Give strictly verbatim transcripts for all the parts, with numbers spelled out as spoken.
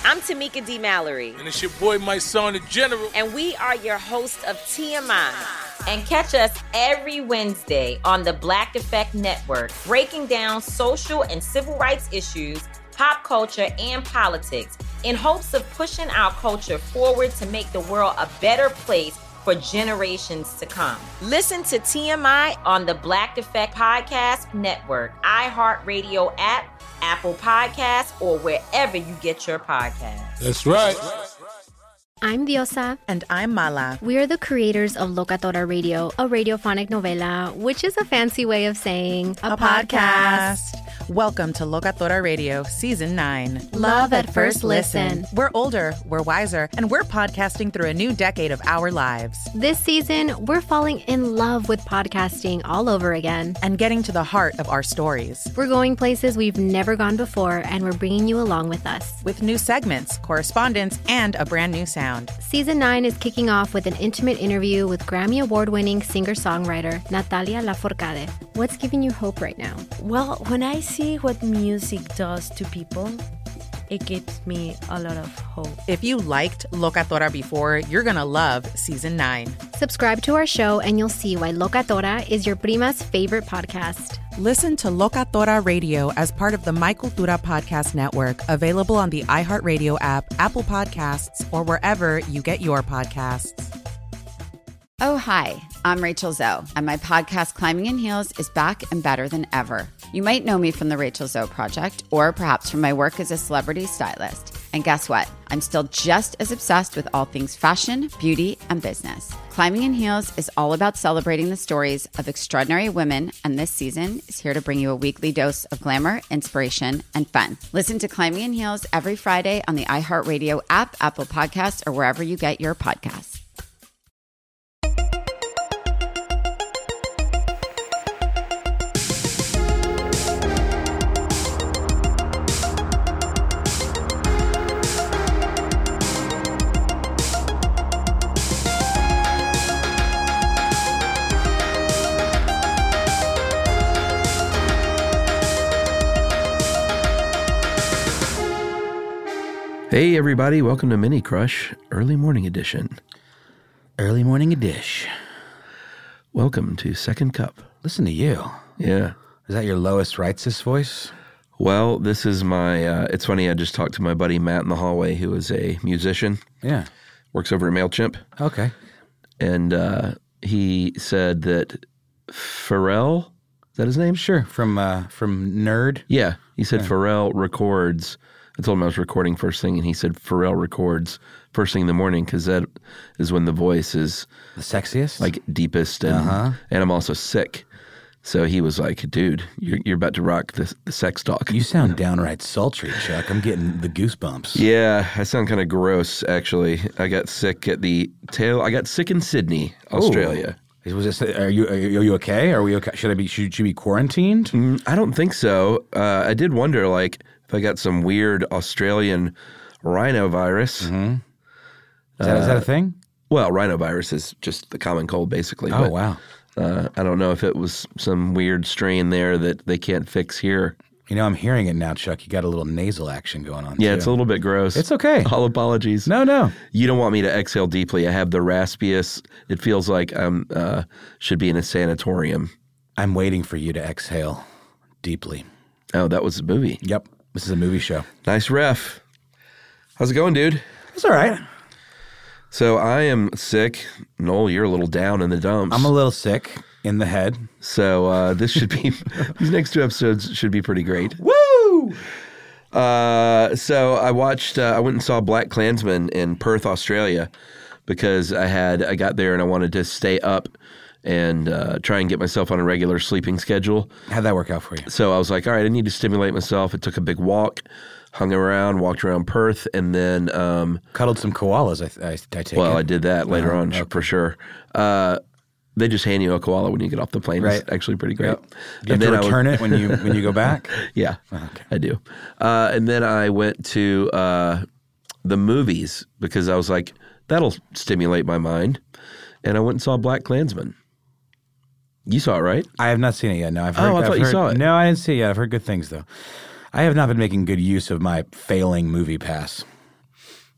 I'm Tamika D. Mallory. And it's your boy, my son, the General. And we are your hosts of T M I. And catch us every Wednesday on the Black Effect Network, breaking down social and civil rights issues, pop culture, and politics in hopes of pushing our culture forward to make the world a better place for generations to come. Listen to T M I on the Black Effect Podcast Network, iHeartRadio app, Apple Podcasts, or wherever you get your podcasts. That's right. I'm Diosa. And I'm Mala. We are the creators of Locatora Radio, a radiophonic novela, which is a fancy way of saying a, a podcast. podcast. Welcome to Locatora Radio, Season nine. Love at first listen. We're older, we're wiser, and we're podcasting through a new decade of our lives. This season, we're falling in love with podcasting all over again. And getting to the heart of our stories. We're going places we've never gone before, and we're bringing you along with us. With new segments, correspondence, and a brand new sound. Season nine is kicking off with an intimate interview with Grammy Award-winning singer-songwriter Natalia Lafourcade. What's giving you hope right now? Well, when I see what music does to people, it gives me a lot of hope. If you liked Locatora before, you're going to love Season nine. Subscribe to our show and you'll see why Locatora is your prima's favorite podcast. Listen to Locatora Radio as part of the My Cultura Podcast Network, available on the iHeartRadio app, Apple Podcasts, or wherever you get your podcasts. Oh, hi, I'm Rachel Zoe, and my podcast, Climbing in Heels, is back and better than ever. You might know me from the Rachel Zoe Project, or perhaps from my work as a celebrity stylist. And guess what? I'm still just as obsessed with all things fashion, beauty, and business. Climbing in Heels is all about celebrating the stories of extraordinary women, and this season is here to bring you a weekly dose of glamour, inspiration, and fun. Listen to Climbing in Heels every Friday on the iHeartRadio app, Apple Podcasts, or wherever you get your podcasts. Hey everybody, welcome to Mini Crush, Early Morning Edition. Early Morning Edition. Welcome to Second Cup. Listen to you. Yeah. Is that your Lois Reitzes voice? Well, this is my, uh, it's funny, I just talked to my buddy Matt in the hallway, who is a musician. Yeah. Works over at MailChimp. Okay. And uh, he said that Pharrell, is that his name? Sure, from uh, from Nerd. Yeah, he said yeah. Pharrell records. I told him I was recording first thing, and he said Pharrell records first thing in the morning because that is when the voice is the sexiest, like deepest, and uh-huh. and I'm also sick. So he was like, "Dude, you're you're about to rock the the sex talk." You sound downright sultry, Chuck. I'm getting the goosebumps. Yeah, I sound kind of gross. Actually, I got sick at the tail. I got sick in Sydney, Australia. Ooh. Was this? Are you are you okay? Are we okay? Should I be? Should you be quarantined? Mm, I don't think so. Uh, I did wonder, like, if I got some weird Australian rhinovirus. Mm-hmm. Is, that, uh, is that a thing? Well, rhinovirus is just the common cold, basically. Oh, but, wow. Uh, I don't know if it was some weird strain there that they can't fix here. You know, I'm hearing it now, Chuck. You got a little nasal action going on, Yeah, too. it's a little bit gross. It's okay. All apologies. No, no. You don't want me to exhale deeply. I have the raspiest. It feels like I am uh, should be in a sanatorium. I'm waiting for you to exhale deeply. Oh, that was a movie. Yep. This is a movie show. Nice ref. How's it going, dude? It's all right. So I am sick. Noel, you're a little down in the dumps. I'm a little sick in the head. So uh, this should be, these next two episodes should be pretty great. Woo! Uh, so I watched, uh, I went and saw Black Klansman in Perth, Australia, because I had, I got there and I wanted to stay up and uh, try and get myself on a regular sleeping schedule. How'd that work out for you? So I was like, all right, I need to stimulate myself. I took a big walk, hung around, walked around Perth, and then... Um, Cuddled some koalas, I, I, I take well, it. I did that later uh, on, okay. for sure. Uh, they just hand you a koala when you get off the plane. Right. It's actually pretty great. Yep. You have to return it when you when you go back? Yeah, oh, okay. I do. Uh, and then I went to uh, the movies because I was like, that'll stimulate my mind. And I went and saw Black Klansman. You saw it, right? I have not seen it yet. No, I've heard. Oh, I I've thought heard, you saw it. No, I didn't see it yet. I've heard good things though. I have not been making good use of my failing movie pass.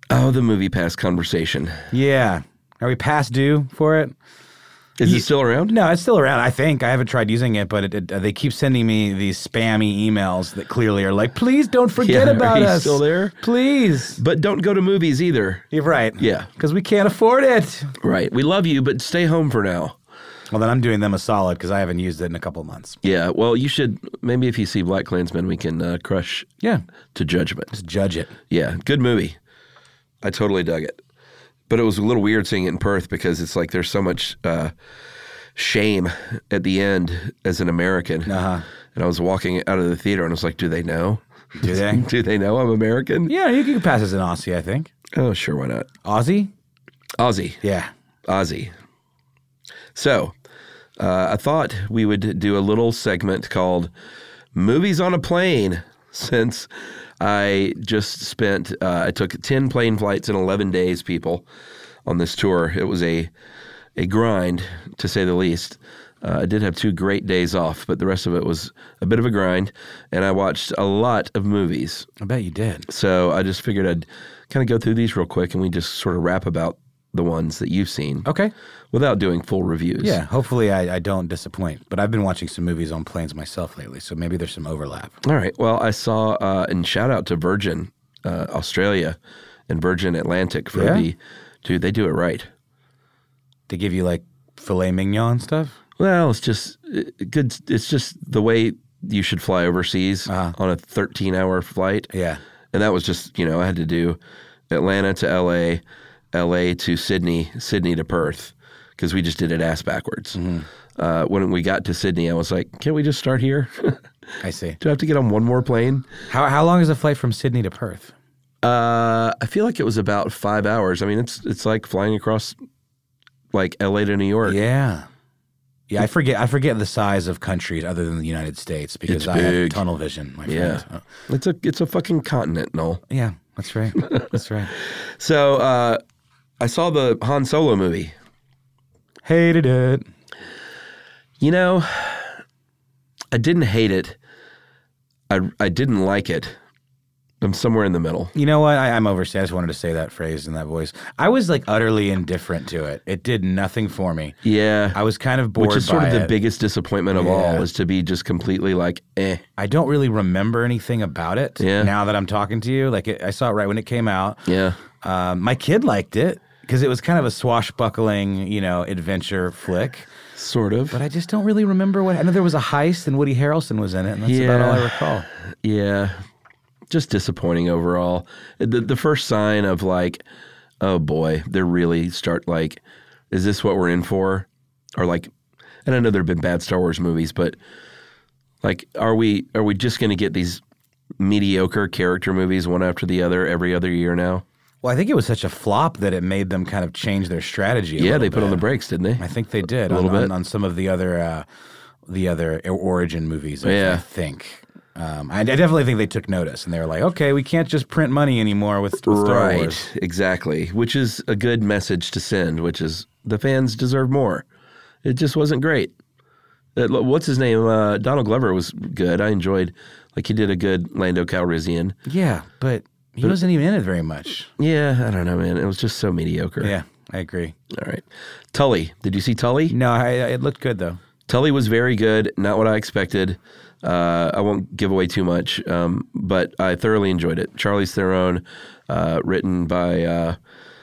Oh, the Movie Pass conversation. Yeah. Are we past due for it? Is Ye- it still around? No, it's still around. I think I haven't tried using it, but it, it, they keep sending me these spammy emails that clearly are like, "Please don't forget Yeah, about are you us. still there? Please." But don't go to movies either. You're right. Yeah. because we can't afford it. Right. We love you, but stay home for now. Well, then I'm doing them a solid because I haven't used it in a couple months. Yeah. Well, you should. Maybe if you see Black Klansman, we can uh, crush Yeah, to judgment. just judge it. Yeah. Good movie. I totally dug it. But it was a little weird seeing it in Perth because it's like there's so much uh, shame at the end as an American. Uh-huh. And I was walking out of the theater and I was like, do they know? Do they? Do they know I'm American? Yeah, you can pass as an Aussie, I think. Oh, sure. Why not? Aussie? Aussie. Yeah. Aussie. So, uh, I thought we would do a little segment called Movies on a Plane, since I just spent, uh, I took ten plane flights in eleven days, people, on this tour. It was a a grind, to say the least. Uh, I did have two great days off, but the rest of it was a bit of a grind, and I watched a lot of movies. I bet you did. So I just figured I'd kind of go through these real quick, and we just sort of rap about the ones that you've seen. Okay. Without doing full reviews. Yeah, hopefully I, I don't disappoint. But I've been watching some movies on planes myself lately, so maybe there's some overlap. All right. Well, I saw, uh, and shout out to Virgin uh, Australia and Virgin Atlantic for Yeah? the, dude, they do it right. They give you like filet mignon stuff? Well, it's just uh, good. It's just the way you should fly overseas Uh-huh. on a thirteen hour flight. Yeah. And that was just, you know, I had to do Atlanta to L A, L A to Sydney, Sydney to Perth, because we just did it ass backwards. Mm-hmm. Uh, when we got to Sydney, I was like, can't we just start here? I see. Do I have to get on one more plane? How how long is the flight from Sydney to Perth? Uh, I feel like it was about five hours. I mean, it's it's like flying across like L A to New York. Yeah. Yeah, I forget I forget the size of countries other than the United States because It's I have big. tunnel vision, my Yeah. friend. It's a it's a fucking continent, Noel. Yeah, that's right. That's right. So uh, I saw the Han Solo movie. Hated it. You know, I didn't hate it. I I didn't like it. I'm somewhere in the middle. You know what? I, I'm overstayed. I just wanted to say that phrase in that voice. I was like utterly indifferent to it. It did nothing for me. Yeah. I was kind of bored Which is sort by of the it. biggest disappointment of Yeah. all, is to be just completely like, eh. I don't really remember anything about it Yeah. now that I'm talking to you. Like it, I saw it right when it came out. Yeah. Um, my kid liked it because it was kind of a swashbuckling, you know, adventure flick. Sort of. But I just don't really remember what. I know there was a heist and Woody Harrelson was in it, and that's about all I Yeah. recall. Yeah. Just disappointing overall. The the first sign of like, oh boy, they're really start like, is this what we're in for? Or like, and I know there have been bad Star Wars movies, but like, are we are we just going to get these mediocre character movies one after the other every other year now? Well, I think it was such a flop that it made them kind of change their strategy. A Yeah, little they put on the bit. brakes, didn't they? I think they did A little on, on- bit. on some of the other uh, the other origin movies. I, Yeah. I think. Um, I, I definitely think they took notice and they were like, okay, we can't just print money anymore with, with Star Right, Wars. exactly. Which is a good message to send, which is the fans deserve more. It just wasn't great. Uh, what's his name? Uh, Donald Glover was good. I enjoyed, like he did a good Lando Calrissian. Yeah, but he wasn't even in it very much. Yeah, I don't know, man. It was just so mediocre. Yeah, I agree. All right. Tully. Did you see Tully? No, I, I- it looked good though. Tully was very good. Not what I expected. Uh, I won't give away too much, um, but I thoroughly enjoyed it. Charlize Theron, uh, written by uh,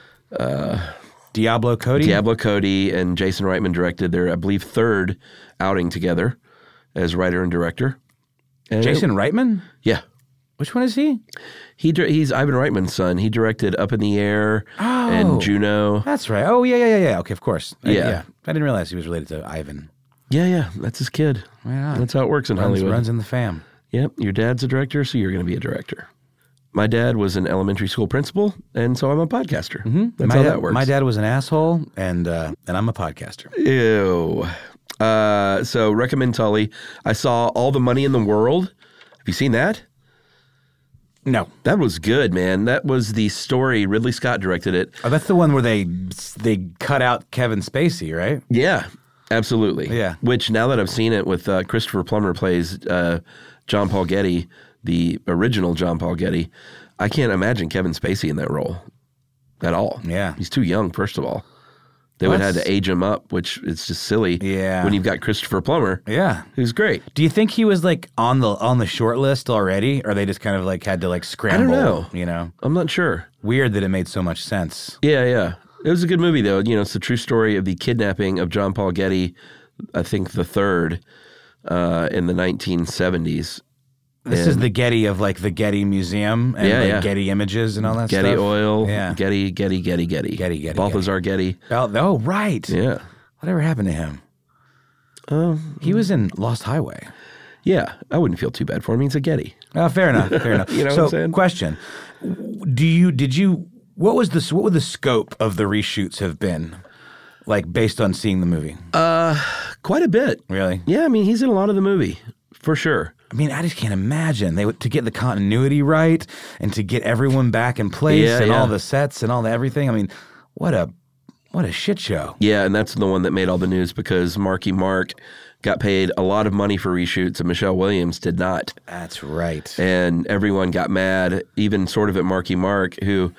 Diablo Cody. Diablo Cody, and Jason Reitman directed their, I believe, third outing together as writer and director. And Jason it- Reitman? yeah. Which one is he? He dir- He's Ivan Reitman's son. He directed Up in the Air Oh. and Juno. That's right. Oh, yeah, yeah, yeah, yeah. Okay, of course. I- Yeah. I didn't realize he was related to Ivan. Yeah, yeah. That's his kid. Right on. That's how it works in Runs, Hollywood. runs in the fam. Yep. Your dad's a director, so you're going to be a director. My dad was an elementary school principal, and so I'm a podcaster. Mm-hmm. That's my how dad, that works. My dad was an asshole, and uh, and I'm a podcaster. Ew. Uh, so recommend Tully. I saw All the Money in the World. Have you seen that? No. That was good, man. That was the story. Ridley Scott directed it. Oh, that's the one where they they cut out Kevin Spacey, right? Yeah, absolutely. Yeah. Which now that I've seen it with uh, Christopher Plummer plays uh, John Paul Getty, the original John Paul Getty, I can't imagine Kevin Spacey in that role. at all. Yeah. He's too young, first of all. They Well, would have had that's- to age him up, which is just silly. Yeah. When you've got Christopher Plummer, Yeah. who's great. Do you think he was like on the on the short list already, or they just kind of like had to like scramble? know. You know, I'm not sure. weird that it made so much sense. Yeah, yeah. It was a good movie, though. You know, it's the true story of the kidnapping of John Paul Getty, I think the third, uh, in the nineteen seventies. This And is the Getty of like the Getty Museum and Yeah, like yeah. Getty Images and all that Getty stuff. Oil, Yeah. Getty, Getty, Getty, Getty. Getty, Getty, Balthazar Getty. Oh, oh, right. Yeah. Whatever happened to him? Um, He was in Lost Highway. yeah, I wouldn't feel too bad for him. He's a Getty. Oh, fair enough. Fair enough. You know so, what I'm saying? question: Do you did you what was the what would the scope of the reshoots have been, like based on seeing the movie? Uh, quite a bit. Really? Yeah, I mean, he's in a lot of the movie, for sure. I mean, I just can't imagine they would to get the continuity right and to get everyone back in place Yeah, and yeah. all the sets and all the everything. I mean, what a what a shit show. Yeah, and that's the one that made all the news because Marky Mark got paid a lot of money for reshoots and Michelle Williams did not. That's right. And everyone got mad, even sort of at Marky Mark, who,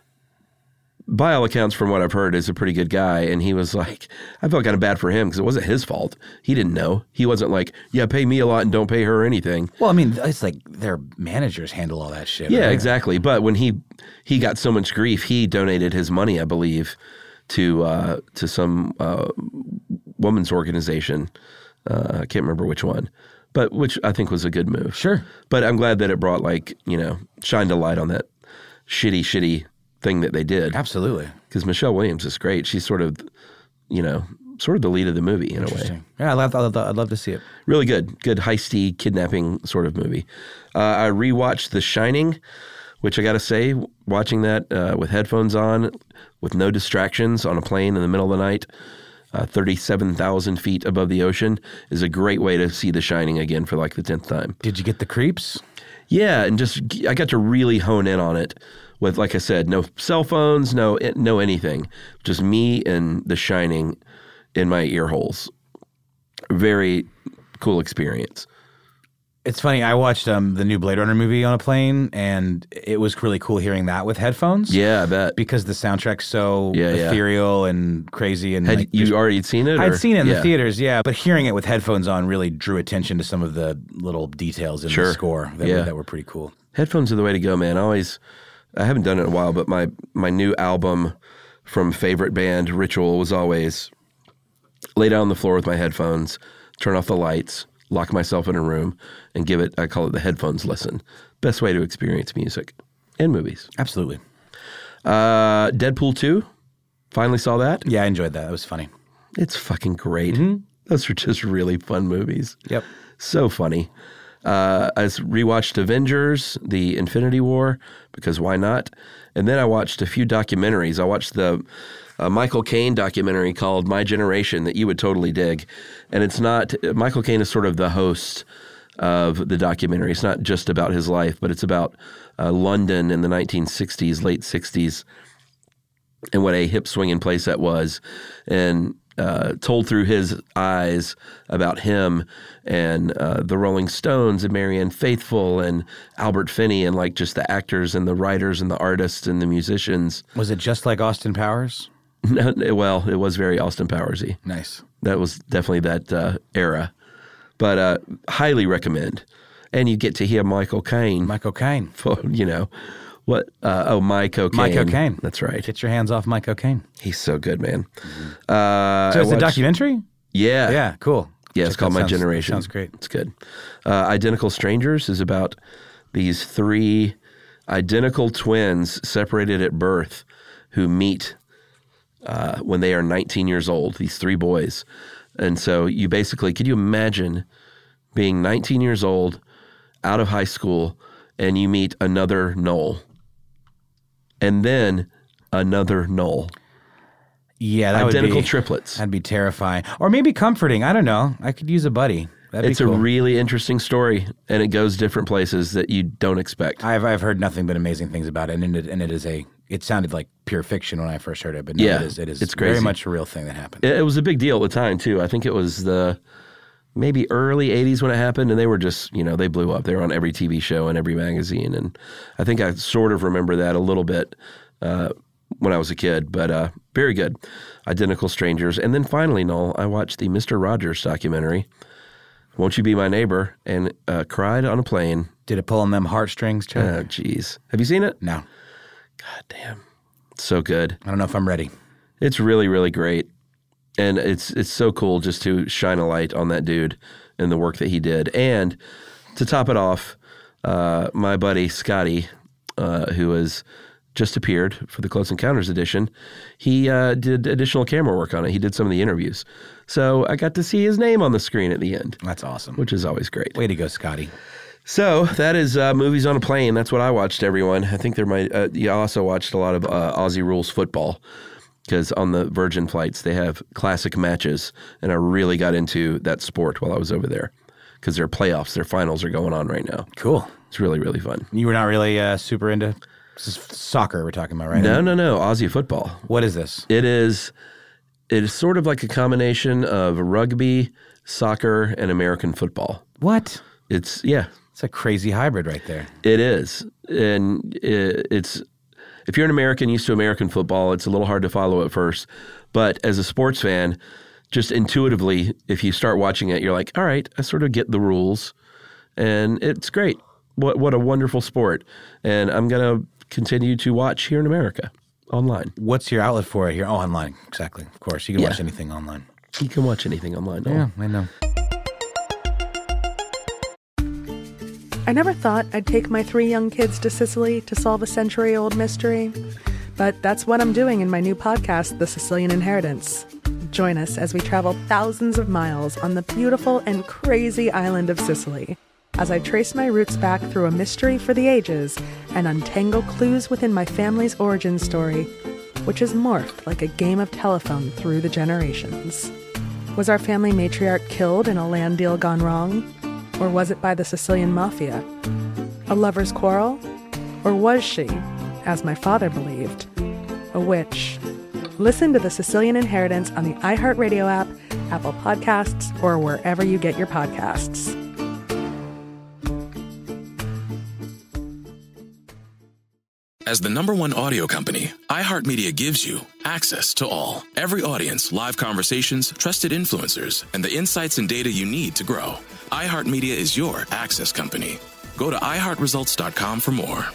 by all accounts, from what I've heard, is a pretty good guy. And he was like, I felt kind of bad for him because it wasn't his fault. He didn't know. He wasn't like, yeah, pay me a lot and don't pay her anything. Well, I mean, it's like their managers handle all that shit. Yeah, right? exactly. But when he he got so much grief, he donated his money, I believe, to uh, to some uh, women's organization. Uh, I can't remember which one, but which I think was a good move. Sure. But I'm glad that it brought, like, you know, shined a light on that shitty, shitty thing that they did. Absolutely. Because Michelle Williams is great. She's sort of, you know, sort of the lead of the movie in a way. Interesting. Yeah, I'd love, I'd love, I'd love to see it. Really good. Good heisty kidnapping sort of movie. Uh, I rewatched The Shining, which I got to say, watching that uh, with headphones on, with no distractions on a plane in the middle of the night, uh, thirty-seven thousand feet above the ocean, is a great way to see The Shining again for like the tenth time. Did you get the creeps? Yeah, and just I got to really hone in on it with, like I said, no cell phones, no no anything, just me and The Shining in my ear holes. Very cool experience. It's funny. I watched um, the new Blade Runner movie on a plane, and it was really cool hearing that with headphones. Yeah, I bet. Because the soundtrack's so Yeah, yeah. ethereal and crazy. And Had like, you just- already seen it? I'd or- seen it in yeah. the theaters, yeah, but hearing it with headphones on really drew attention to some of the little details in Sure. the score that, Yeah. were, that were pretty cool. Headphones are the way to go, man. I always, I haven't done it in a while, but my my new album from favorite band Ritual was always lay down on the floor with my headphones, turn off the lights, lock myself in a room, and give it, I call it the headphones listen. Best way to experience music and movies. Absolutely. Uh, Deadpool two, finally saw that. Yeah, I enjoyed that. It was funny. It's fucking great. Mm-hmm. Those are just really fun movies. Yep. So funny. Uh, I rewatched Avengers, the Infinity War, because why not? And then I watched a few documentaries. I watched the uh, Michael Caine documentary called My Generation that you would totally dig. And it's not, Michael Caine is sort of the host of the documentary. It's not just about his life, but it's about uh, London in the nineteen sixties, late sixties, and what a hip swinging place that was. And Uh, told through his eyes about him and uh, the Rolling Stones and Marianne Faithfull and Albert Finney and like just the actors and the writers and the artists and the musicians. Was it just like Austin Powers? No, well, it was very Austin Powersy. Nice. That was definitely that uh, era. But uh, highly recommend. And you get to hear Michael Caine. Michael Caine. For, you know, what? Uh, oh, My Cocaine. My Cocaine. That's right. Get your hands off My Cocaine. He's so good, man. Uh, So I it's a watched- documentary? Yeah. Yeah, cool. Yeah, it's Check called that. My Sounds- Generation. Sounds great. It's good. Uh, Identical Strangers is about these three identical twins separated at birth who meet uh, when they are nineteen years old, these three boys. And so you basically, could you imagine being nineteen years old, out of high school, and you meet another Noel, and then another Noel. Yeah, that Identical would be, triplets. That'd be terrifying. Or maybe comforting. I don't know. I could use a buddy. That'd It's be cool. a really interesting story, and it goes different places that you don't expect. I've I've heard nothing but amazing things about it, and it, and it is a. It sounded like pure fiction when I first heard it, but no, Yeah, it is. It is it's very crazy. much a real thing that happened. It, it was a big deal at the time, too. I think it was the maybe early eighties when it happened, and they were just, you know, they blew up. They were on every T V show and every magazine, and I think I sort of remember that a little bit uh, when I was a kid, but uh, very good. Identical Strangers. And then finally, Noel, I watched the Mister Rogers documentary, Won't You Be My Neighbor, and uh, cried on a plane. Did it pull on them heartstrings, Chuck? Oh, jeez. Have you seen it? No. God damn. So good. I don't know if I'm ready. It's really, really great. And it's it's so cool just to shine a light on that dude and the work that he did. And to top it off, uh, my buddy Scotty, uh, who has just appeared for the Close Encounters edition, he uh, did additional camera work on it. He did some of the interviews. So I got to see his name on the screen at the end. That's awesome. Which is always great. Way to go, Scotty. So that is uh, Movies on a Plane. That's what I watched, everyone. I think there might, uh, you also watched a lot of uh, Aussie Rules football, because on the Virgin flights, they have classic matches, and I really got into that sport while I was over there, because their playoffs, their finals are going on right now. Cool. It's really, really fun. You were not really uh, super into this is soccer we're talking about, right? No, no, no. Aussie football. What is this? It is, it is sort of like a combination of rugby, soccer, and American football. What? It's, yeah. It's a crazy hybrid right there. It is. And it, it's, if you're an American used to American football, it's a little hard to follow at first. But as a sports fan, just intuitively, if you start watching it, you're like, all right, I sort of get the rules. And it's great. What what a wonderful sport. And I'm going to continue to watch here in America online. What's your outlet for it here? Oh, online. Exactly. Of course. You can Yeah. watch anything online. You can watch anything online. Yeah, I know. I never thought I'd take my three young kids to Sicily to solve a century-old mystery. But that's what I'm doing in my new podcast, The Sicilian Inheritance. Join us as we travel thousands of miles on the beautiful and crazy island of Sicily, as I trace my roots back through a mystery for the ages and untangle clues within my family's origin story, which has morphed like a game of telephone through the generations. Was our family matriarch killed in a land deal gone wrong? Or was it by the Sicilian mafia? A lover's quarrel? Or was she, as my father believed, a witch? Listen to The Sicilian Inheritance on the iHeartRadio app, Apple Podcasts, or wherever you get your podcasts. As the number one audio company, iHeartMedia gives you access to all. Every audience, live conversations, trusted influencers, and the insights and data you need to grow. iHeartMedia is your access company. Go to i heart results dot com for more.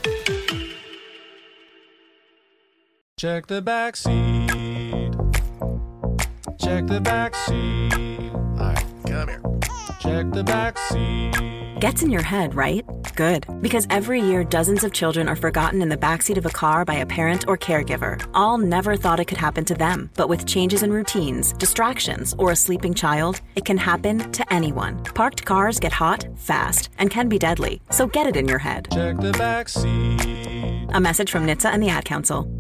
Check the back seat. Check the back seat. All right, come here. Check the back seat. Gets in your head, right? Good. Because every year, dozens of children are forgotten in the backseat of a car by a parent or caregiver. All never thought it could happen to them. But with changes in routines, distractions, or a sleeping child, it can happen to anyone. Parked cars get hot, fast, and can be deadly. So get it in your head. Check the back seat. A message from N H T S A and the Ad Council.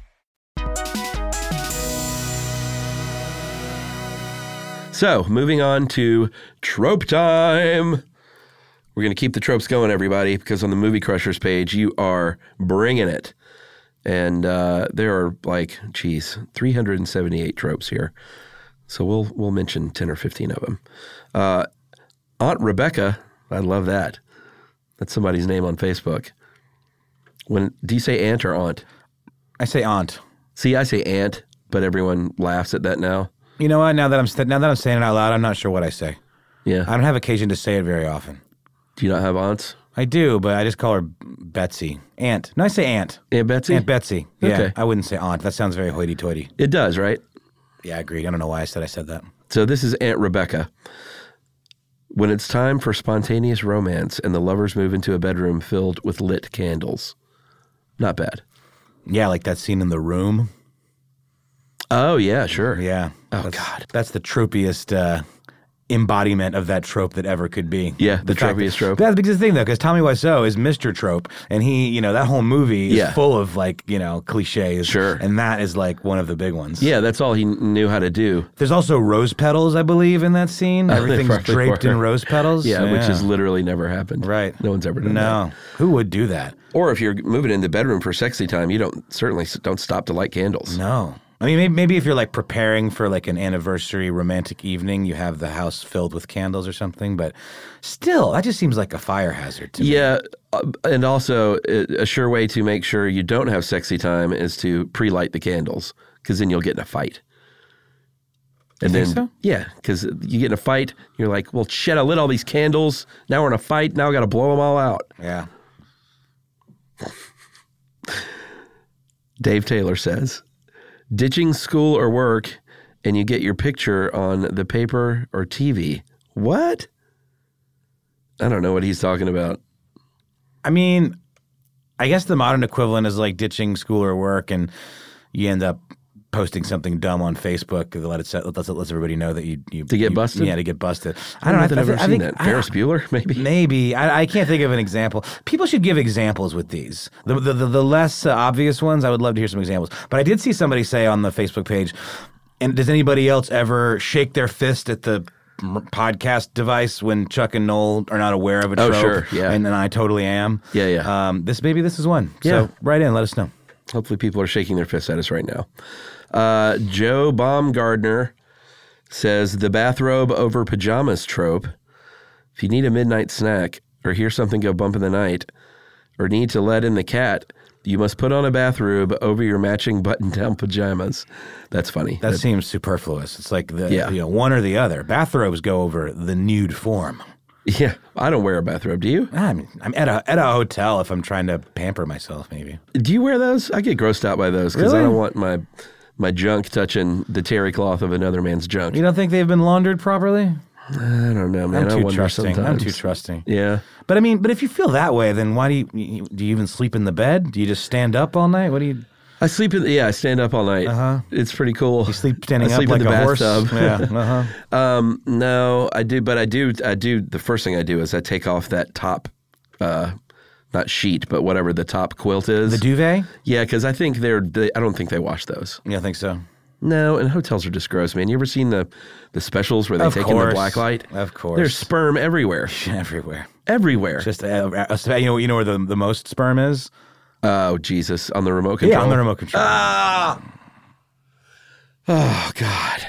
So, moving on to trope time. We're going to keep the tropes going, everybody, because on the Movie Crushers page, you are bringing it. And uh, there are like, geez, three hundred seventy-eight tropes here. So we'll we'll mention ten or fifteen of them. Uh, Aunt Rebecca, I love that. That's somebody's name on Facebook. When do you say aunt or aunt? I say aunt. See, I say aunt, but everyone laughs at that now. You know what? Now that I'm st- now that I'm saying it out loud, I'm not sure what I say. Yeah, I don't have occasion to say it very often. Do you not have aunts? I do, but I just call her Betsy. Aunt. No, I say aunt. Aunt Betsy? Aunt Betsy. Yeah, Okay. I wouldn't say aunt. That sounds very hoity-toity. It does, right? Yeah, I agree. I don't know why I said I said that. So this is Aunt Rebecca. When it's time for spontaneous romance and the lovers move into a bedroom filled with lit candles. Not bad. Yeah, like that scene in The Room. Oh, yeah, sure. Yeah. Oh, that's, God. That's the tropiest uh, embodiment of that trope that ever could be. Yeah, the, the tropiest that, trope. That's the thing, though, because Tommy Wiseau is Mister Trope, and he, you know, that whole movie is Yeah. full of, like, you know, cliches. Sure. And that is, like, one of the big ones. Yeah, that's all he knew how to do. There's also rose petals, I believe, in that scene. Oh, Everything's they probably draped were. in rose petals. Yeah, which has literally never happened. Right. No one's ever done No. that. Who would do that? Or if you're moving in the bedroom for sexy time, you don't certainly s- don't stop to light candles. No. I mean, maybe, maybe if you're like preparing for like an anniversary romantic evening, you have the house filled with candles or something. But still, that just seems like a fire hazard to me. Yeah, uh, and also a sure way to make sure you don't have sexy time is to pre-light the candles, because then you'll get in a fight. And you then, think so? Yeah, because you get in a fight, you're like, well, shit, I lit all these candles. Now we're in a fight. Now I got to blow them all out. Yeah. Dave Taylor says, ditching school or work and you get your picture on the paper or T V. What? I don't know what he's talking about. I mean, I guess the modern equivalent is like ditching school or work and you end up posting something dumb on Facebook to let it let, let everybody know that you, you to get you, busted. Yeah, to get busted. I don't know. I've I, never I, seen I think, that. Ferris Bueller, maybe. Maybe I, I can't think of an example. People should give examples with these. The the the, the less uh, obvious ones, I would love to hear some examples. But I did see somebody say on the Facebook page, and does anybody else ever shake their fist at the podcast device when Chuck and Noel are not aware of a trope? Oh, sure, yeah. And, and I totally am. Yeah, yeah. Um, this maybe this is one. Yeah. So write in, let us know. Hopefully people are shaking their fists at us right now. Uh, Joe Baumgardner says, the bathrobe over pajamas trope. If you need a midnight snack or hear something go bump in the night or need to let in the cat, you must put on a bathrobe over your matching button-down pajamas. That's funny. That, that seems superfluous. It's like the yeah. you know, one or the other. Bathrobes go over the nude form. Yeah, I don't wear a bathrobe. Do you? I mean, I'm at a at a hotel if I'm trying to pamper myself, maybe. Do you wear those? I get grossed out by those because really? I don't want my my junk touching the terry cloth of another man's junk. You don't think they've been laundered properly? I don't know, man. I'm too I wonder trusting. sometimes. I'm too trusting. Yeah, but I mean, but if you feel that way, then why do you do you even sleep in the bed? Do you just stand up all night? What do you? I sleep in. Yeah, I stand up all night. Uh huh. It's pretty cool. You sleep standing I sleep up in like the a horse. bathtub. Yeah. Uh huh. um, no, I do, but I do. I do. The first thing I do is I take off that top, uh, not sheet, but whatever the top quilt is. The duvet. Yeah, because I think they're. They, I don't think they wash those. Yeah, I think so. No, and hotels are just gross, man. You ever seen the the specials where they of take course. in the black light? Of course. There's sperm everywhere. everywhere. Everywhere. Just uh, uh, you know you know where the the most sperm is. Oh, Jesus. On the remote control? Yeah, on the remote control. Ah! Oh, God.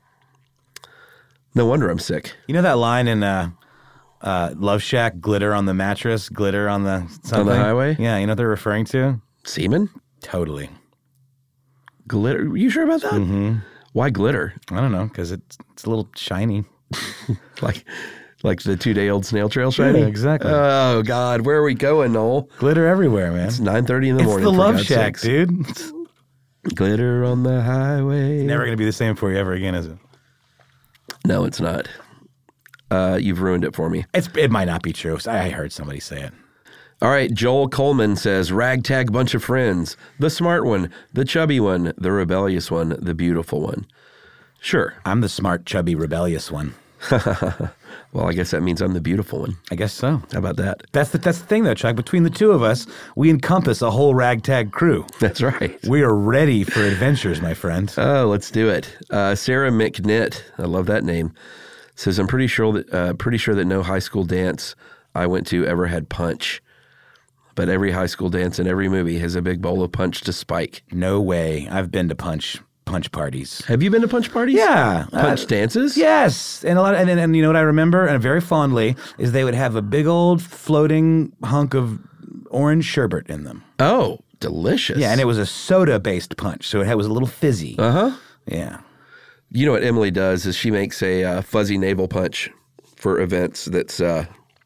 No wonder I'm sick. You know that line in uh, uh, Love Shack, glitter on the mattress, glitter on the something? On the highway? Yeah, you know what they're referring to? Semen? Totally. Glitter? You sure about that? Mm-hmm. Why glitter? I don't know, because it's, it's a little shiny. like... Like the two-day-old snail trail shiny? Yeah, exactly. Oh, God. Where are we going, Noel? Glitter everywhere, man. It's nine thirty in the it's morning. It's the for Love God's Shack, sakes. dude. Glitter on the highway. It's never going to be the same for you ever again, is it? No, it's not. Uh, you've ruined it for me. It's, it might not be true. I heard somebody say it. All right, Joel Coleman says, ragtag bunch of friends. The smart one, the chubby one, the rebellious one, the beautiful one. Sure. I'm the smart, chubby, rebellious one. Well, I guess that means I'm the beautiful one. I guess so. How about that? That's the, that's the thing, though, Chuck. Between the two of us, we encompass a whole ragtag crew. That's right. We are ready for adventures, my friend. Oh, let's do it. Uh, Sarah McNitt, I love that name, says, I'm pretty sure that uh, pretty sure that no high school dance I went to ever had punch. But every high school dance in every movie has a big bowl of punch to spike. No way. I've been to punch punch parties. Have you been to punch parties? Yeah. Punch uh, dances? Yes. And a lot of, and, and, and you know what I remember, and very fondly, is they would have a big old floating hunk of orange sherbet in them. Oh, delicious. Yeah, and it was a soda-based punch, so it was a little fizzy. Uh-huh. Yeah. You know what Emily does is she makes a uh, fuzzy navel punch for events that's, uh,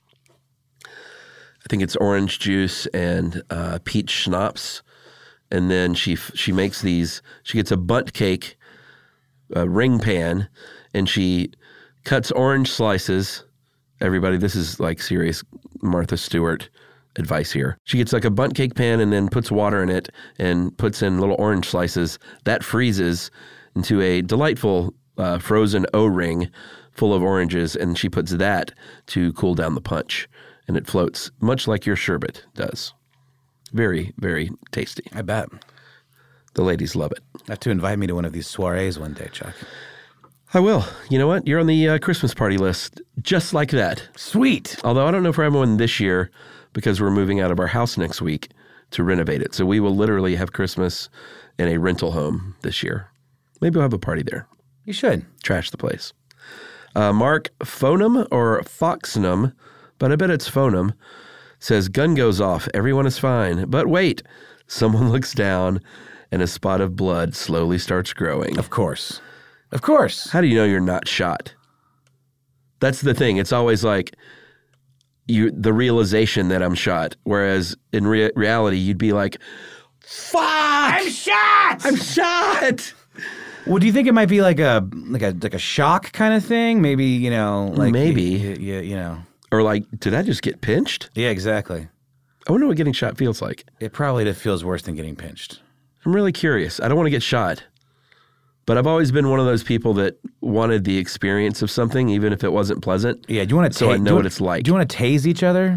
I think it's orange juice and uh, peach schnapps. And then she she makes these, she gets a bundt cake, a ring pan, and she cuts orange slices. Everybody, this is like serious Martha Stewart advice here. She gets like a bundt cake pan and then puts water in it and puts in little orange slices. That freezes into a delightful uh, frozen O-ring full of oranges, and she puts that to cool down the punch. And it floats much like your sherbet does. Very, very tasty. I bet. The ladies love it. You have to invite me to one of these soirees one day, Chuck. I will. You know what? You're on the uh, Christmas party list just like that. Sweet. Although I don't know if we're having one this year because we're moving out of our house next week to renovate it. So we will literally have Christmas in a rental home this year. Maybe we'll have a party there. You should. Trash the place. Uh, Mark Fonum or Foxnum, but I bet it's Fonum, says, gun goes off. Everyone is fine. But wait, someone looks down and a spot of blood slowly starts growing. Of course. Of course. How do you know you're not shot? That's the thing. It's always like you the realization that I'm shot, whereas in rea- reality, you'd be like, fuck! I'm shot! I'm shot! Well, do you think it might be like a like a like a shock kind of thing? Maybe, you know, like maybe you, you, you know, or like, did I just get pinched? Yeah, exactly. I wonder what getting shot feels like. It probably feels worse than getting pinched. I'm really curious. I don't want to get shot, but I've always been one of those people that wanted the experience of something, even if it wasn't pleasant. Yeah, do you want to? So ta- I know what it's like. Do you want to tase each other?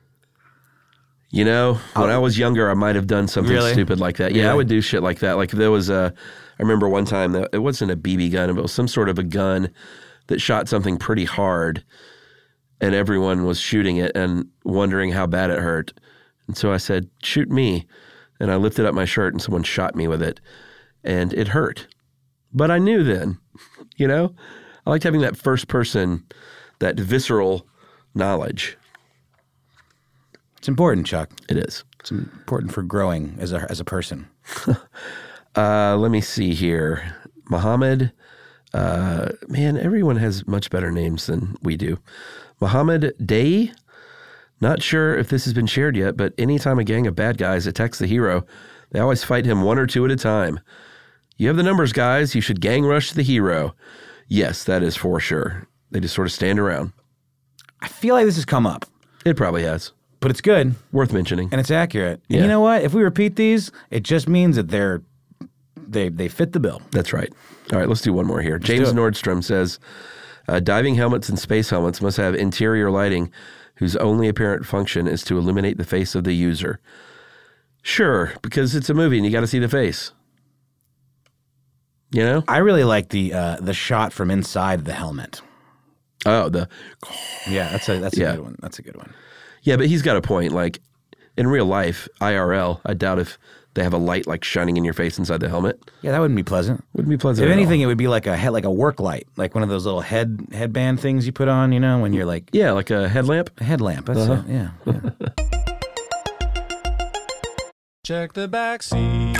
You know, when I was younger, I might have done something Really? stupid like that. Yeah, Really? I would do shit like that. Like if there was a, I remember one time that it wasn't a B B gun, but it was some sort of a gun that shot something pretty hard, and everyone was shooting it and wondering how bad it hurt. And so I said, shoot me. And I lifted up my shirt and someone shot me with it, and it hurt. But I knew then, you know, I liked having that first person, that visceral knowledge. It's important, Chuck. It is. It's important for growing as a as a person. uh, let me see here. Muhammad, uh, man, everyone has much better names than we do. Muhammad Day. Not sure if this has been shared yet, but anytime a gang of bad guys attacks the hero, they always fight him one or two at a time. You have the numbers, guys. You should gang rush the hero. Yes, that is for sure. They just sort of stand around. I feel like this has come up. It probably has. But it's good. Worth mentioning. And it's accurate. Yeah. And you know what? If we repeat these, it just means that they're they they fit the bill. That's right. All right, let's do one more here. Let's James do it. Nordstrom says, uh, diving helmets and space helmets must have interior lighting whose only apparent function is to illuminate the face of the user. Sure, because it's a movie and you got to see the face. You know? I really like the uh, the shot from inside the helmet. Oh, the yeah, that's a that's a Yeah. good one. That's a good one. Yeah, but he's got a point. Like, in real life, I R L, I doubt if they have a light, like, shining in your face inside the helmet. Yeah, that wouldn't be pleasant. Wouldn't be pleasant If at anything, all. it would be like a head, like a work light, like one of those little head headband things you put on, you know, when you're like Yeah, like a headlamp? a headlamp. That's Uh-huh. it. Yeah. yeah. Check the back seat.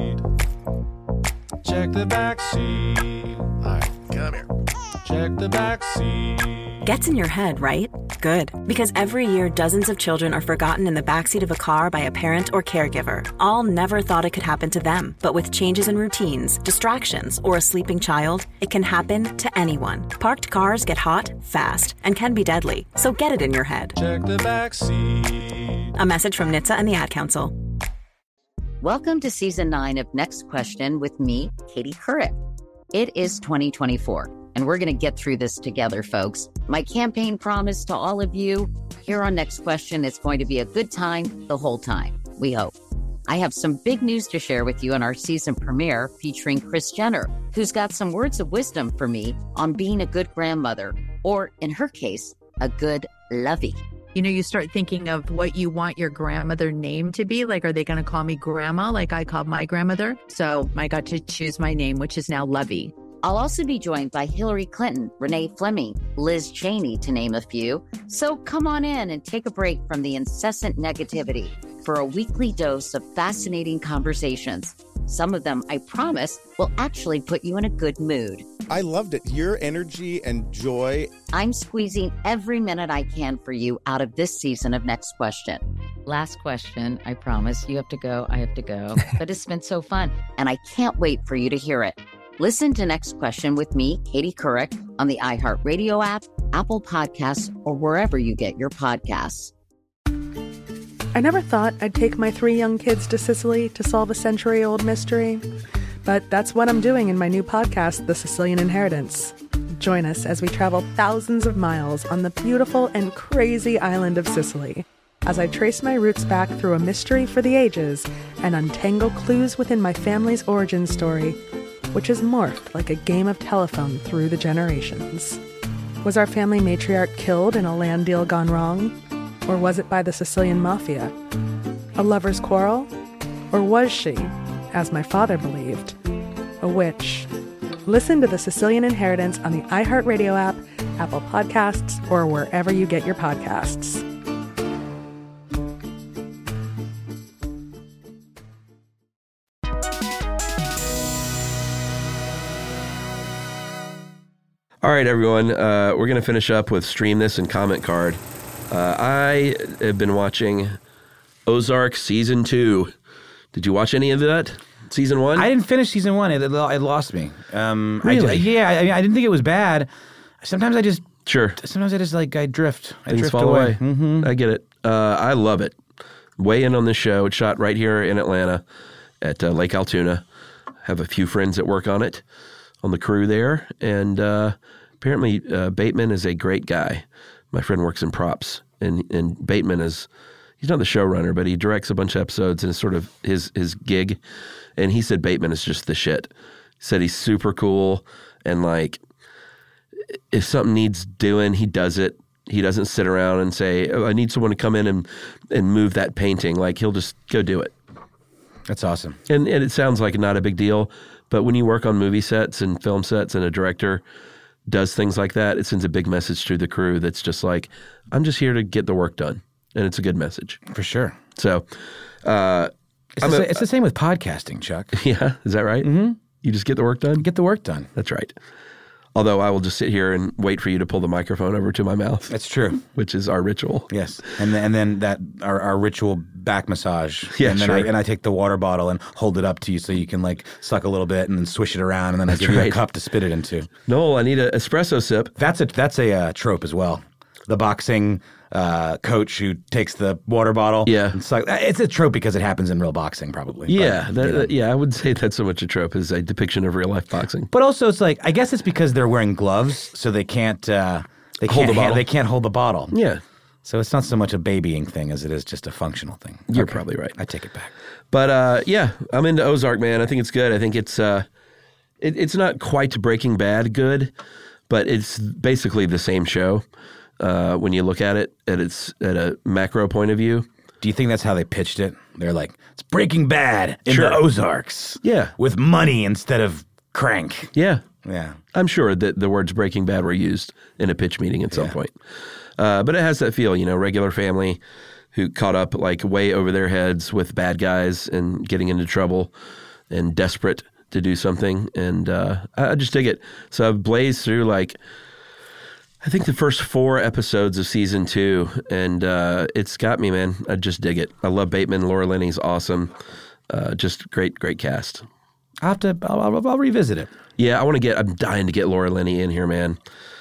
Check the back seat. All right, come here. Check the back seat. Gets in your head, right? Good. Because every year, dozens of children are forgotten in the backseat of a car by a parent or caregiver. All never thought it could happen to them. But with changes in routines, distractions, or a sleeping child, it can happen to anyone. Parked cars get hot, fast, and can be deadly. So get it in your head. Check the back seat. A message from N H T S A and the Ad Council. Welcome to season nine of Next Question with me, Katie Couric. It is twenty twenty-four, and we're going to get through this together, folks. My campaign promise to all of you here on Next Question is going to be a good time the whole time, we hope. I have some big news to share with you in our season premiere featuring Kris Jenner, who's got some words of wisdom for me on being a good grandmother, or in her case, a good lovey. You know, you start thinking of what you want your grandmother name to be. Like, are they going to call me grandma like I called my grandmother? So I got to choose my name, which is now Lovey. I'll also be joined by Hillary Clinton, Renee Fleming, Liz Cheney, to name a few. So come on in and take a break from the incessant negativity for a weekly dose of fascinating conversations. Some of them, I promise, will actually put you in a good mood. I loved it. Your energy and joy. I'm squeezing every minute I can for you out of this season of Next Question. Last question, I promise. You have to go, I have to go. But it's been so fun, and I can't wait for you to hear it. Listen to Next Question with me, Katie Couric, on the iHeartRadio app, Apple Podcasts, or wherever you get your podcasts. I never thought I'd take my three young kids to Sicily to solve a century-old mystery. But that's what I'm doing in my new podcast, The Sicilian Inheritance. Join us as we travel thousands of miles on the beautiful and crazy island of Sicily, as I trace my roots back through a mystery for the ages and untangle clues within my family's origin story, which has morphed like a game of telephone through the generations. Was our family matriarch killed in a land deal gone wrong? Or was it by the Sicilian mafia? A lover's quarrel? Or was she, as my father believed, a witch Listen to The Sicilian Inheritance on the iHeartRadio app, Apple Podcasts, or wherever you get your podcasts. All right, everyone. Uh, we're going to finish up with Stream This and Comment Card. Uh, I have been watching Ozark Season two. Did you watch any of that? Season one? I didn't finish season one. It, it lost me. Um, Really? I, yeah, I, mean, I didn't think it was bad. Sometimes I just... Sure. Sometimes I just, like, I drift. I Things drift fall away. away. Mm-hmm. I get it. Uh, I love it. Weigh in on this show. It's shot right here in Atlanta at uh, Lake Altoona. Have a few friends that work on it, on the crew there. And uh, apparently uh, Bateman is a great guy. My friend works in props. And, and Bateman is... He's not the showrunner, but he directs a bunch of episodes and it's sort of his his gig. And he said Bateman is just the shit. He said he's super cool and like if something needs doing, he does it. He doesn't sit around and say, oh, I need someone to come in and, and move that painting. Like he'll just go do it. That's awesome. And, and it sounds like not a big deal, but when you work on movie sets and film sets and a director does things like that, it sends a big message to the crew that's just like, I'm just here to get the work done. And it's a good message. For sure. So, uh, It's, the, a, it's the same with podcasting, Chuck. Yeah, is that right? Mm-hmm. You just get the work done? Get the work done. That's right. Although I will just sit here and wait for you to pull the microphone over to my mouth. That's true. Which is our ritual. Yes. And then, and then that our, our ritual back massage. Yeah, and then sure. I, and I take the water bottle and hold it up to you so you can like suck a little bit and then swish it around and then That's I give you right. a cup to spit it into. No, I need an espresso sip. That's a, that's a uh, trope as well. The boxing uh, coach who takes the water bottle. Yeah. And suck, it's a trope because it happens in real boxing probably. Yeah, But, that, you know. that- yeah, I would say that's so much a trope as a depiction of real life boxing. But also, it's like I guess it's because they're wearing gloves, so they can't uh, they Hold can't the ha- bottle. they can't hold the bottle. Yeah. So it's not so much a babying thing as it is just a functional thing. You're Okay. probably right. I take it back. But uh, yeah, I'm into Ozark, man. I think it's good. I think it's uh, it, it's not quite Breaking Bad good, but it's basically the same show uh, when you look at it at its at a macro point of view. Do you think that's how they pitched it? They're like, it's Breaking Bad in Sure. the Ozarks. Yeah. With money instead of crank. Yeah. Yeah. I'm sure that the words Breaking Bad were used in a pitch meeting at some Yeah. point. Uh, but it has that feel, you know, regular family who caught up like way over their heads with bad guys and getting into trouble and desperate to do something. And uh, I, I just dig it. So I've blazed through like, I think the first four episodes of season two, and uh, it's got me, man. I just dig it. I love Bateman. Laura Linney's awesome. Uh, just great, great cast. I'll have to, I'll, I'll, I'll revisit it. Yeah, I want to get, I'm dying to get Laura Linney in here, man.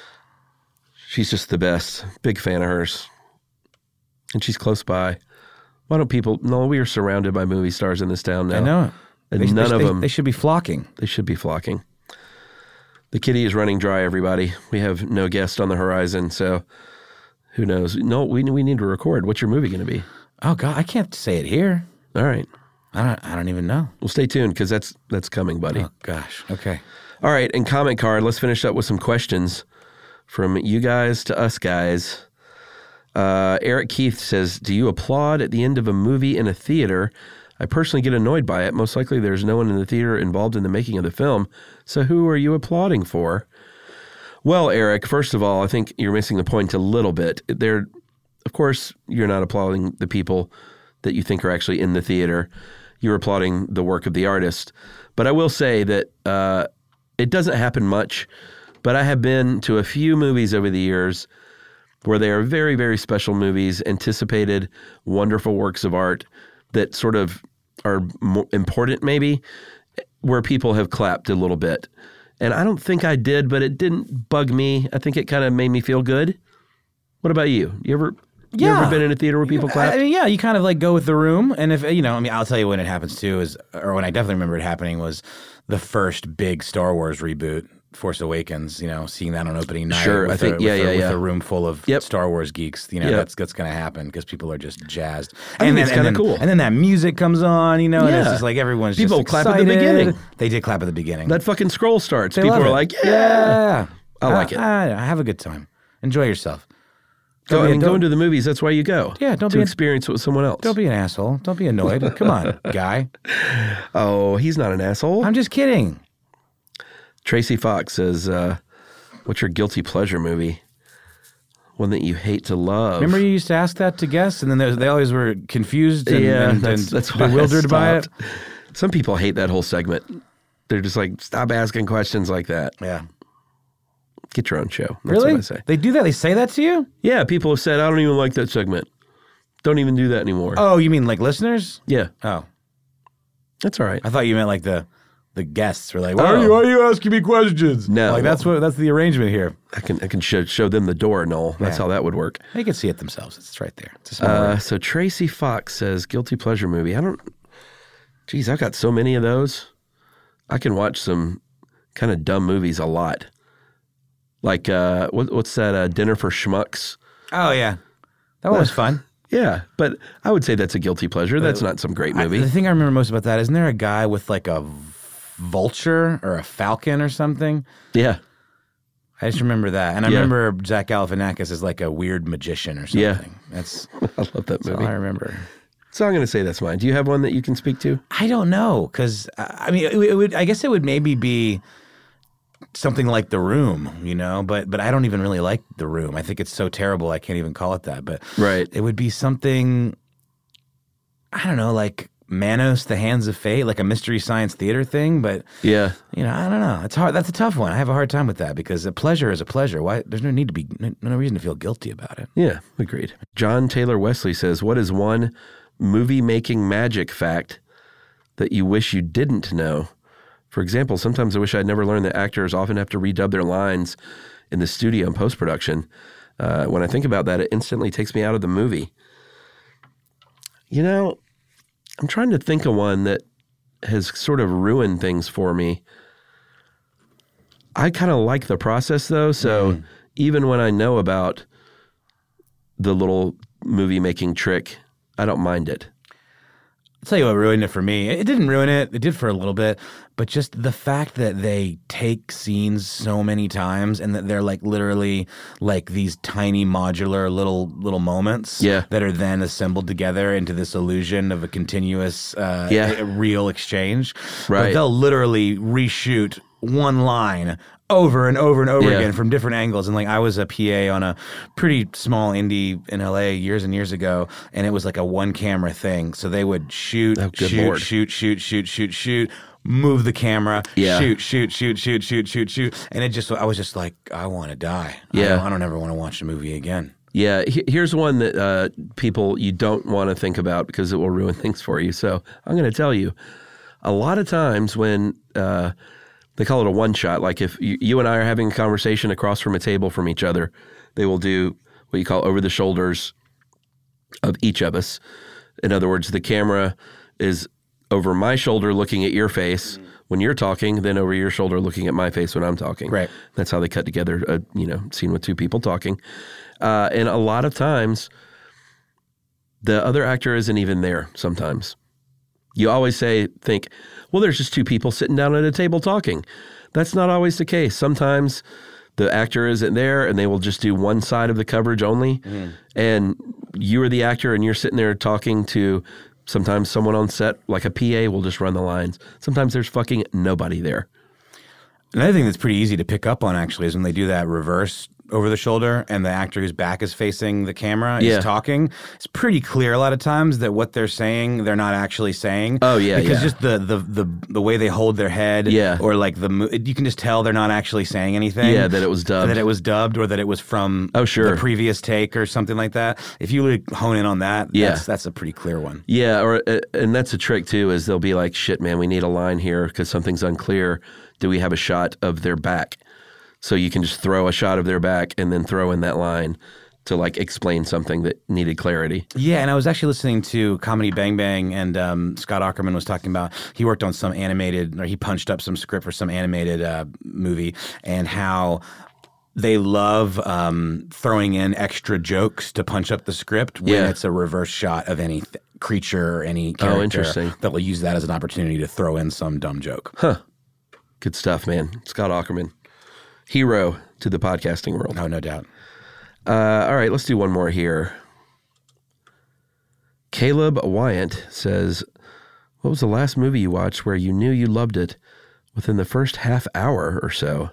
She's just the best. Big fan of hers. And she's close by. Why don't people, no, we are surrounded by movie stars in this town now. I know it. And They- none they- of they- them. They should be flocking. They should be flocking. The kitty is running dry, everybody. We have no guest on the horizon, so who knows? No, we we need to record. What's your movie going to be? Oh God, I can't say it here. All right. I don't. I don't even know. Well, stay tuned because that's that's coming, buddy. Oh gosh. Okay. All right, and comment card. Let's finish up with some questions from you guys to us guys. Uh, Eric Keith says, do you applaud at the end of a movie in a theater? I personally get annoyed by it. Most likely there's no one in the theater involved in the making of the film. So who are you applauding for? Well, Eric, first of all, I think you're missing the point a little bit. There, of course, you're not applauding the people that you think are actually in the theater. You're applauding the work of the artist. But I will say that uh, it doesn't happen much, but I have been to a few movies over the years where they are very, very special movies, anticipated, wonderful works of art that sort of are more important maybe, where people have clapped a little bit. And I don't think I did, but it didn't bug me. I think it kind of made me feel good. What about you? You ever, you Yeah. ever been in a theater where people clap? I mean, yeah, you kind of like go with the room, and if you know, I mean, I'll tell you when it happens too. Is or when I definitely remember it happening was the first big Star Wars reboot, Force Awakens. You know, seeing that on opening night. Sure, with I think- a, yeah, with yeah, a, yeah. with a room full of Yep. Star Wars geeks. You know, Yep. that's that's going to happen because people are just jazzed. I think it's and kinda then, cool. And then that music comes on. You know, and it's Yeah. just like everyone's People just clap at the excited. beginning. They did clap at the beginning. That fucking scroll starts. They People love are it. like, yeah. yeah. I like it. I, I have a good time. Enjoy yourself. Go, Don't I be a- mean, don't- going to the movies, that's why you go. Yeah, don't to be a- experience it with someone else. Don't be an asshole. Don't be annoyed. Come on, guy. Oh, he's not an asshole. I'm just kidding. Tracy Fox says, uh, what's your guilty pleasure movie? One that you hate to love. Remember you used to ask that to guests, and then there- they always were confused and, yeah, and, that's, and that's why I bewildered by it? stopped. Some people hate that whole segment. They're just like, stop asking questions like that. Yeah. Get your own show. That's Really? what I say. They do that? They say that to you? Yeah, people have said, I don't even like that segment. Don't even do that anymore. Oh, you mean like listeners? Yeah. Oh. That's all right. I thought you meant like the the guests were like, Oh. why are you, why are you asking me questions? No. Like that's what that's the arrangement here. I can I can show, show them the door, Noel. That's Yeah. how that would work. They can see it themselves. It's right there. It's a small Uh, world. so Tracy Fox says, guilty pleasure movie. I don't, geez, I've got so many of those. I can watch some kind of dumb movies a lot. Like, uh, what, what's that, uh, Dinner for Schmucks? Oh, yeah. That one was fun. Yeah, but I would say that's a guilty pleasure. That's not some great I- movie. the thing I remember most about that, isn't there a guy with like a vulture or a falcon or something? Yeah. I just remember that. And I Yeah. remember Zach Galifianakis as like a weird magician or something. Yeah. That's, I love that that's movie. all I remember. So I'm going to say that's mine. Do you have one that you can speak to? I don't know, because I mean, it, it would. I guess it would maybe be something like The Room, you know. But but I don't even really like The Room. I think it's so terrible. I can't even call it that. But right, it would be something. I don't know, like Manos, The Hands of Fate, like a Mystery Science Theater thing. But yeah, you know, I don't know. It's hard. That's a tough one. I have a hard time with that because a pleasure is a pleasure. Why? There's no need to be no, no reason to feel guilty about it. Yeah, agreed. John Taylor Wesley says, what is one movie-making magic fact that you wish you didn't know? For example, sometimes I wish I'd never learned that actors often have to redub their lines in the studio in post-production. Uh, when I think about that, it instantly takes me out of the movie. You know, I'm trying to think of one that has sort of ruined things for me. I kind of like the process, though, so mm. even when I know about the little movie-making trick, I don't mind it. I'll tell you what ruined it for me. It didn't ruin it. It did for a little bit. But just the fact that they take scenes so many times and that they're like literally like these tiny modular little little moments yeah. that are then assembled together into this illusion of a continuous uh, yeah. a, a real exchange. Right. But they'll literally reshoot one line over and over and over yeah. again from different angles. And like I was a P A on a pretty small indie in L A years and years ago, and it was like a one camera thing. So they would shoot, oh, shoot, Lord. shoot, shoot, shoot, shoot, shoot, move the camera, yeah. shoot, shoot, shoot, shoot, shoot, shoot, shoot. And it just, I was just like, I want to die. Yeah. I don't, I don't ever want to watch a movie again. Yeah, here's one that uh, people you don't want to think about because it will ruin things for you. So I'm going to tell you, a lot of times when uh, they call it a one shot, like if you, you and I are having a conversation across from a table from each other, they will do what you call over the shoulders of each of us. In other words, the camera is over my shoulder looking at your face mm-hmm. when you're talking, then over your shoulder looking at my face when I'm talking. Right. That's how they cut together a you know scene with two people talking. Uh, and a lot of times, the other actor isn't even there sometimes. You always say, think, well, there's just two people sitting down at a table talking. That's not always the case. Sometimes the actor isn't there and they will just do one side of the coverage only. Mm. And you are the actor and you're sitting there talking to sometimes someone on set, like a P A will just run the lines. Sometimes there's fucking nobody there. Another thing that's pretty easy to pick up on actually is when they do that reverse over the shoulder and the actor whose back is facing the camera yeah. is talking. It's pretty clear a lot of times that what they're saying, they're not actually saying. Oh, yeah, Because yeah. just the, the, the, the way they hold their head yeah. or like the, you can just tell they're not actually saying anything. Yeah, that it was dubbed. That it was dubbed or that it was from oh, sure. the previous take or something like that. If you would hone in on that, yeah. that's, that's a pretty clear one. Yeah, or uh, and that's a trick too, is they'll be like, shit, man, we need a line here because something's unclear. Do we have a shot of their back? So you can just throw a shot of their back and then throw in that line to like explain something that needed clarity. Yeah, and I was actually listening to Comedy Bang Bang, and um, Scott Aukerman was talking about, he worked on some animated, or he punched up some script for some animated uh, movie, and how they love um, throwing in extra jokes to punch up the script when yeah. it's a reverse shot of any th- creature or any character. Oh, interesting. That will use that as an opportunity to throw in some dumb joke. Huh. Good stuff, man. Scott Aukerman. Hero to the podcasting world. Oh, no doubt. Uh, all right, let's do one more here. Caleb Wyant says, what was the last movie you watched where you knew you loved it within the first half hour or so.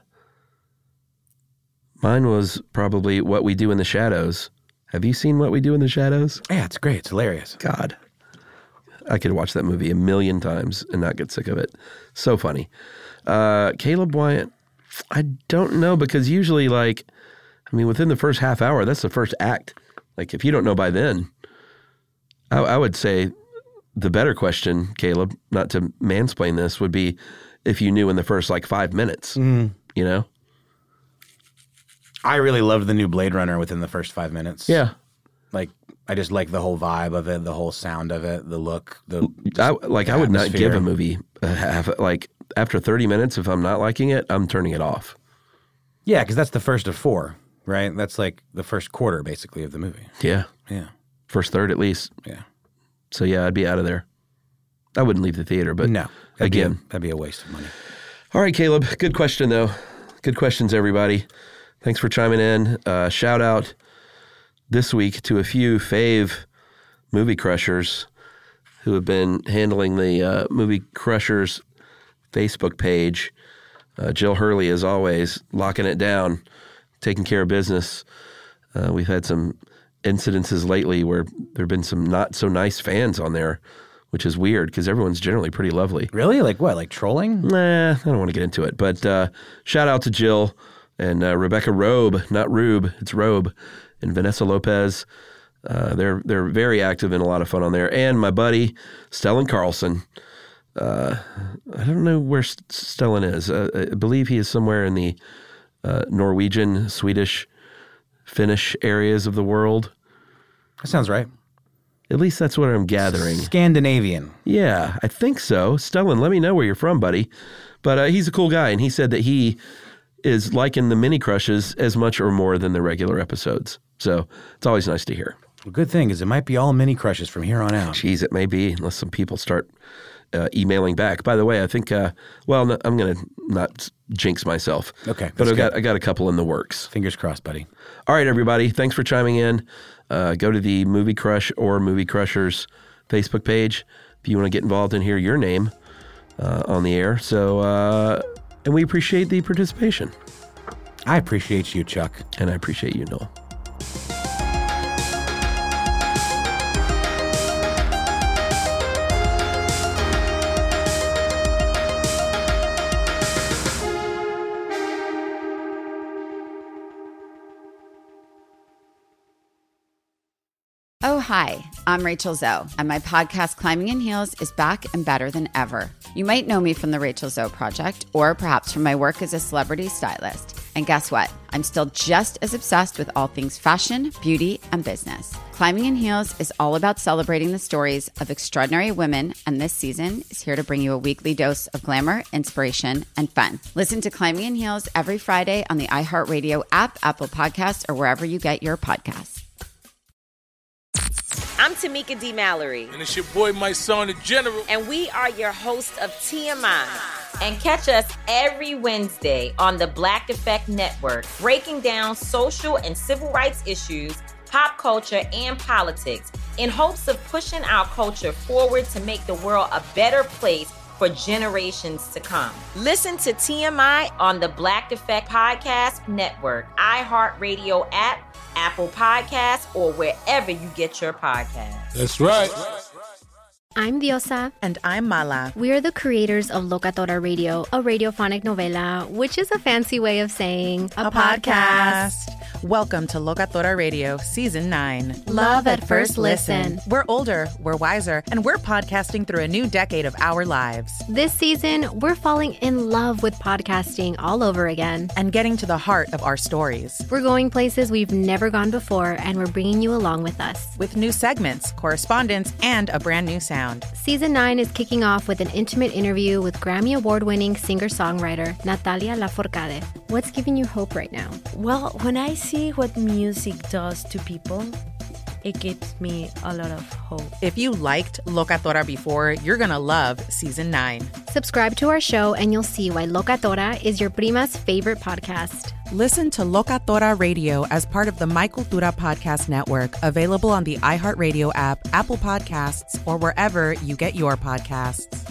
Mine was probably What We Do in the Shadows. Have you seen What We Do in the Shadows? Yeah, it's great. It's hilarious. God. I could watch that movie a million times and not get sick of it. So funny. Uh, Caleb Wyant, I don't know, because usually, like, I mean, within the first half hour, that's the first act. Like, if you don't know by then, I, I would say the better question, Caleb, not to mansplain this, would be if you knew in the first, like, five minutes, mm. you know? I really loved the new Blade Runner within the first five minutes. Yeah. Like, I just like the whole vibe of it, the whole sound of it, the look. The I, like, the I would not atmosphere. give a movie a half, like, after thirty minutes, if I'm not liking it, I'm turning it off. Yeah, because that's the first of four, right? That's like the first quarter, basically, of the movie. Yeah. Yeah. First third, at least. Yeah. So, yeah, I'd be out of there. I wouldn't leave the theater, but no, that'd again. Be a, that'd be a waste of money. All right, Caleb. Good question, though. Good questions, everybody. Thanks for chiming in. Uh, shout out this week to a few fave movie crushers who have been handling the uh, Movie Crushers Facebook page. Uh, Jill Hurley, as always, locking it down, taking care of business. Uh, we've had some incidences lately where there have been some not so nice fans on there, which is weird because everyone's generally pretty lovely. Really? Like what? Like trolling? Nah, I don't want to get into it. But uh, shout out to Jill and uh, Rebecca Robe, not Rube, it's Robe, and Vanessa Lopez. Uh, they're they're very active and a lot of fun on there. And my buddy, Stellan Carlson. Uh, I don't know where Stellan is. Uh, I believe he is somewhere in the uh, Norwegian, Swedish, Finnish areas of the world. That sounds right. At least that's what I'm gathering. Scandinavian. Yeah, I think so. Stellan, let me know where you're from, buddy. But uh, he's a cool guy, and he said that he is liking the mini crushes as much or more than the regular episodes. So it's always nice to hear. Well, good thing is it might be all mini crushes from here on out. Jeez, it may be, unless some people start uh, emailing back. By the way, I think, uh, well, no, I'm going to not jinx myself. Okay. But I've good. got, I got a couple in the works. Fingers crossed, buddy. All right, everybody. Thanks for chiming in. Uh, go to the Movie Crush or Movie Crushers Facebook page if you want to get involved and hear your name uh, on the air. So, uh, and we appreciate the participation. I appreciate you, Chuck. And I appreciate you, Noel. Oh, hi, I'm Rachel Zoe, and my podcast, Climbing in Heels, is back and better than ever. You might know me from the Rachel Zoe Project, or perhaps from my work as a celebrity stylist. And guess what? I'm still just as obsessed with all things fashion, beauty, and business. Climbing in Heels is all about celebrating the stories of extraordinary women, and this season is here to bring you a weekly dose of glamour, inspiration, and fun. Listen to Climbing in Heels every Friday on the iHeartRadio app, Apple Podcasts, or wherever you get your podcasts. I'm Tamika D. Mallory. And it's your boy, my son, the General. And we are your hosts of T M I. And catch us every Wednesday on the Black Effect Network, breaking down social and civil rights issues, pop culture, and politics in hopes of pushing our culture forward to make the world a better place for generations to come. Listen to T M I on the Black Effect Podcast Network, iHeartRadio app, Apple Podcasts, or wherever you get your podcasts. That's right. I'm Diosa. And I'm Mala. We are the creators of Locatora Radio, a radiophonic novela, which is a fancy way of saying a, a podcast. podcast. Welcome to Locatora Radio, Season nine. Love at first listen. We're older, we're wiser, and we're podcasting through a new decade of our lives. This season, we're falling in love with podcasting all over again. And getting to the heart of our stories. We're going places we've never gone before, and we're bringing you along with us. With new segments, correspondence, and a brand new sound. Season nine is kicking off with an intimate interview with Grammy Award-winning singer-songwriter Natalia Lafourcade. What's giving you hope right now? Well, when I see what music does to people, it gives me a lot of hope. If you liked Locatora before, you're going to love Season nine. Subscribe to our show and you'll see why Locatora is your prima's favorite podcast. Listen to Locatora Radio as part of the My Cultura Podcast Network, available on the iHeartRadio app, Apple Podcasts, or wherever you get your podcasts.